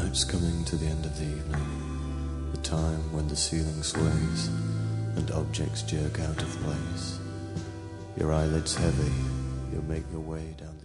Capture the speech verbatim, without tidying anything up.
It's coming to the end of the evening, the time when the ceiling sways and objects jerk out of place. Your eyelids heavy, you'll make your way down